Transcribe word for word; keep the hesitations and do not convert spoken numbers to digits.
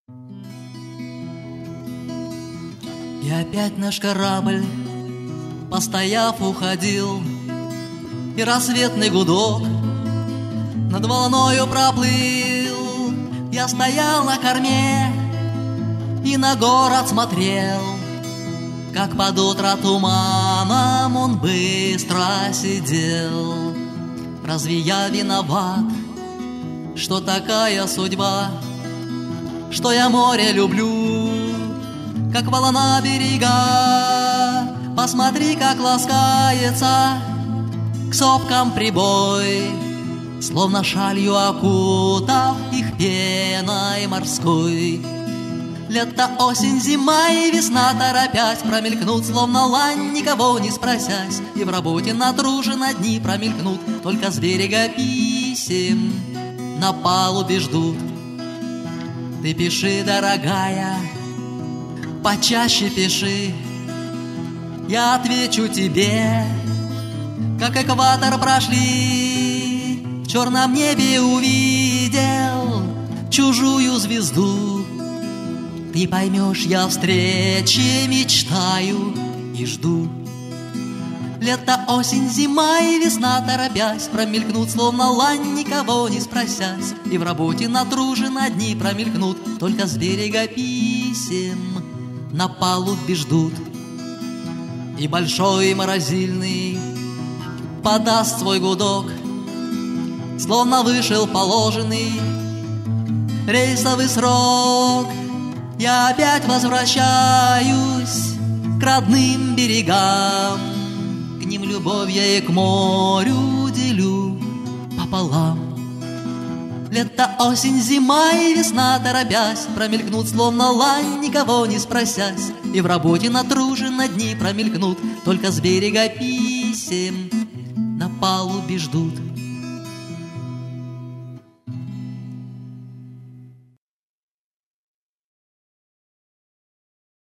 И опять наш корабль, постояв, уходил, и рассветный гудок над волною проплыл. Я стоял на корме и на город смотрел, как под утро туманом он быстро сидел. Разве я виноват, что такая судьба, что я море люблю, как волна берега? Посмотри, как ласкается к сопкам прибой, словно шалью окутав их пеной морской. Лето, осень, зима и весна, торопясь, промелькнут, словно лань, никого не спросясь. И в работе натружено дни промелькнут, только с берега писем на палубе ждут. Ты пиши, дорогая, почаще пиши, я отвечу тебе, как экватор прошли. В черном небе увидел чужую звезду. Ты поймешь, я встречи мечтаю и жду. Лето, осень, зима и весна, торопясь, промелькнут, словно лань, никого не спросясь. И в работе натружено дни промелькнут, только с берега писем на палубе ждут. И большой морозильный подаст свой гудок, словно вышел положенный рейсовый срок. Я опять возвращаюсь к родным берегам, к ним любовь я и к морю делю пополам. Лето, осень, зима и весна, торопясь, промелькнут, словно лань, никого не спросясь. И в работе натружено дни промелькнут, только с берега писем на палубе ждут.